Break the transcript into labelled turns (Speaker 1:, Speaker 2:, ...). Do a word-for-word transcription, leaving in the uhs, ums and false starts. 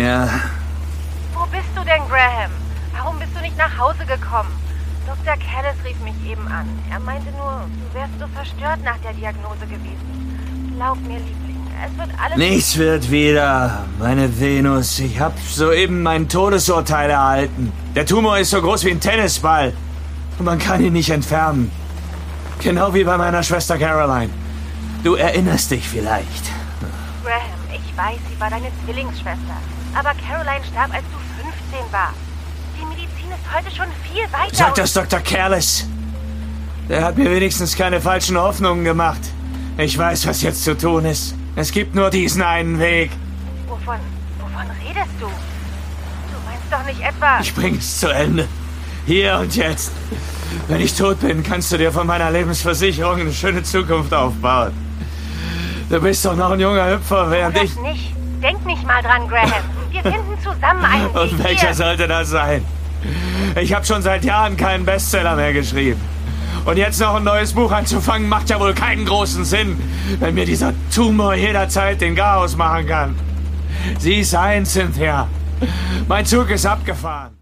Speaker 1: Ja.
Speaker 2: Wo bist du denn, Graham? Warum bist du nicht nach Hause gekommen? Doktor Callis rief mich eben an. Er meinte nur, du wärst so verstört nach der Diagnose gewesen. Glaub mir, Liebling, es wird alles...
Speaker 1: Nichts wird wieder, meine Venus. Ich hab soeben mein Todesurteil erhalten. Der Tumor ist so groß wie ein Tennisball. Und man kann ihn nicht entfernen. Genau wie bei meiner Schwester Caroline. Du erinnerst dich vielleicht.
Speaker 2: Graham, ich weiß, sie war deine Zwillingsschwester. Aber Caroline starb, als du fünfzehn warst. Die Medizin ist heute schon viel weiter.
Speaker 1: Sag das Doktor Callis. Der hat mir wenigstens keine falschen Hoffnungen gemacht. Ich weiß, was jetzt zu tun ist. Es gibt nur diesen einen Weg.
Speaker 2: Wovon, wovon redest du? Du meinst doch nicht etwa...
Speaker 1: Ich bring es zu Ende. Hier und jetzt. Wenn ich tot bin, kannst du dir von meiner Lebensversicherung eine schöne Zukunft aufbauen. Du bist doch noch ein junger Hüpfer, während
Speaker 2: das
Speaker 1: ich...
Speaker 2: nicht. Denk nicht mal dran, Graham. Wir finden zusammen einen Weg.
Speaker 1: Und welcher
Speaker 2: Hier.
Speaker 1: sollte das sein? Ich habe schon seit Jahren keinen Bestseller mehr geschrieben. Und jetzt noch ein neues Buch anzufangen, macht ja wohl keinen großen Sinn, wenn mir dieser Tumor jederzeit den Chaos machen kann. Sieh's ein, Cynthia. Mein Zug ist abgefahren.